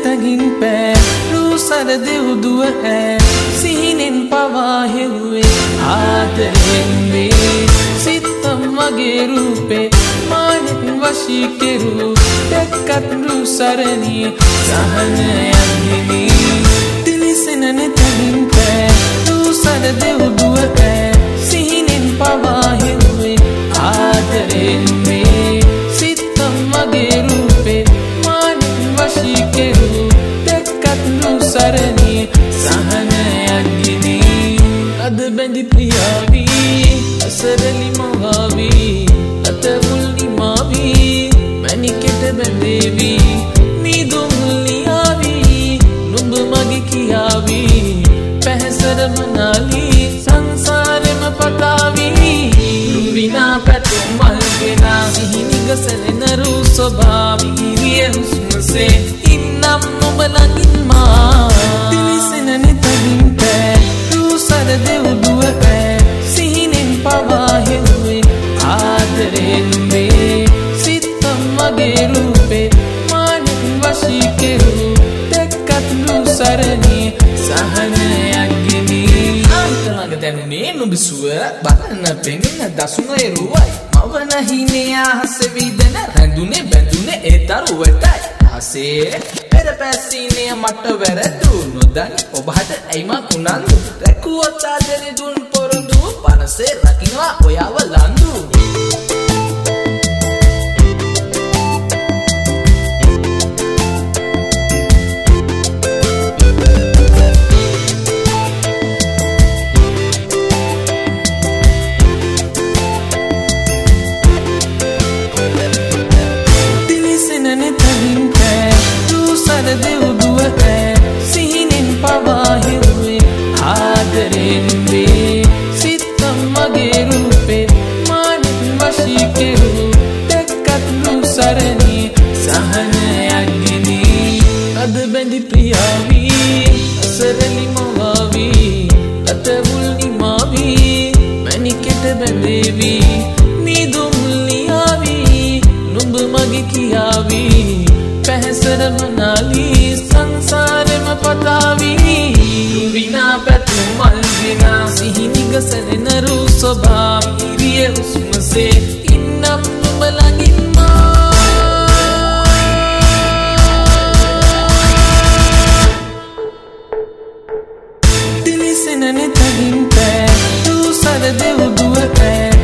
තගින් පෑ රූසර දෙව්දුව ඈ සිහිනෙන් පවා හෙව්වේ ආදරෙන් වේ සිතම් මගේ රූපේ මානෙත් වශී කෙරූ දැක්කත් රූසරණී සහනයක් හිමි තිලිසෙනන තගින් පෑ රූසර දෙව්දුව ඈ සිහිනෙන් පවා හෙව්වේ ආදරෙන් වේ සිතම් මගේ රූපේ මානෙත් වශී කෙරූ දැක්කත් රූසරණී සහනයක් හිමි අද බැඳි ප්‍රියාවී අසරලි මවාවී අතමුල් නිමාවී මැනිකෙට බැඳේවී මීදුම් ලියාවී නුඹ මගේ කියාවී පැහැසර මනාලී සංසාරෙම පතාවී රුවිනා පැතුම් මල්ගෙනා සිහිනි ගසලෙන රූ ස්වභාවී විය හුස්මසේ ඉන්නම් නුඹ ළඟින් මා තිලිසෙනනෙ තගින් පෑ රූසර දෙව්දුව ඈ සිහිනෙන් පවා හෙව්වේ ආදරෙන් වේ සිතම් මගේ රූපේ මානෙත් වශී කෙරූ දැක්කත් රූසරණී සහනයක් ගෙමි අන්තරංග දැනුනේ නුඹ සුව බලන්න පෙනෙන දසුන එරුවයි මවන හිනේ ආහස විදන රැඳුනේ බැඳුනේ ඒ තරුවටයි ආසේ පෙර පැසිනේ මට වැරදු නොදනි ඔබට ඇයිම උනන්දු රැකුවොත් ආදරේ දුන් පොරොන්දු පනසේ රකින්නවා ඔයාව ලන්දු දෙව්දුව ඈ සිහිනෙන් පවා හෙව්වේ ආදරෙන් වේ සිතම් මගේ රූපේ මානෙත් වශී කෙරූ දැක්කත් රූසරණී සහනයක් ගෙනි අද බැඳි ප්‍රියාවී අසරලි මවාවී අතමුල් නිමාවී මැනිකෙට බැඳේවී මීදුම් ලියාවී නුඹ මගේ කියාවී පැහැසර මනාලී සංසාරෙම පතාවී විනා පැතුම් මල්ගෙනා සිහිනි ගසලෙන රූ ස්වභාවී විය හුස්මසේ ඉන්නම් නුඹ ළඟින් මා තිලිසෙනනෙ තගින් පෑ රූසර දෙව්දුව ඈ